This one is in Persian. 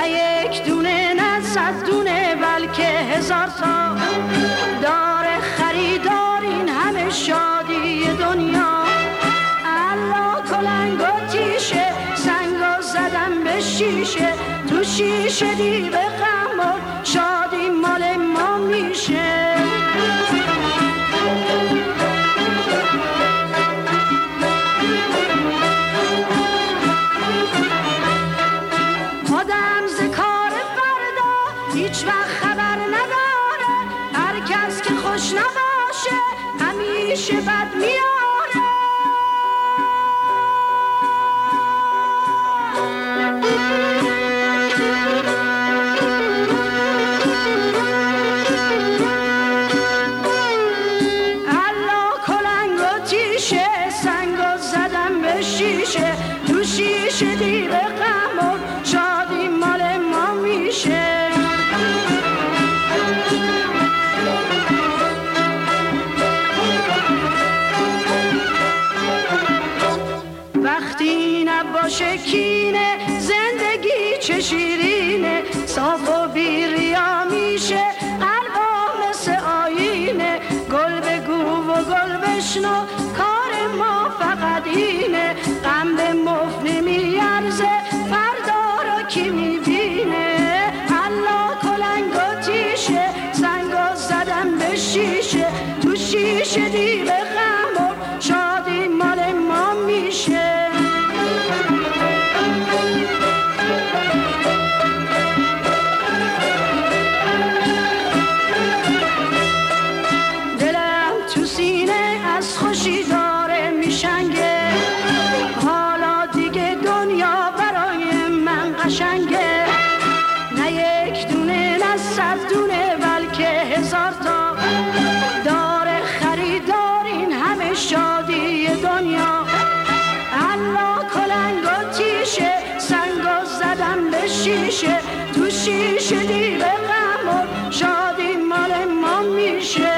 نه یک دونه نه صد دونه بلکه هزار تا داره خریدار این همه شادی دنیا. الله کلنگ و تیشه سنگو زدم به شیشه، تو شیشه دیو غم شادی مال ما میشه. آدم ز کار فردا هیچ وقت خبر نداره، هر کس که خوش نباشه همیشه بد میاره. الله کلنگ و تیشه سنگو زدم به شیشه، تو شیشه دیو غم شادی مال ما میشه. وقتی نباشه کینه زندگی چه شیرینه، صاف و بی ریا میشه قلبا مثل آینه. گل بگو و گل بشنو کار ما فقط اینه، غم به مفت نمیارزه فردا را کی میبینه. الله کلنگ و تیشه سنگو زدم به شیشه، تو شیشه دیو غم شادی مال ما میشه. دلم تو سینه از خوشی داره میشنگه، حالا دیگه دنیا برای من قشنگه. نه یک دونه نه صد دونه بلکه هزار تا داره خریدار این همه شادی دنیا. الله کلنگ و تیشه سنگو زدم به شیشه، تو شیشه دیو غم شادی مال ما میشه.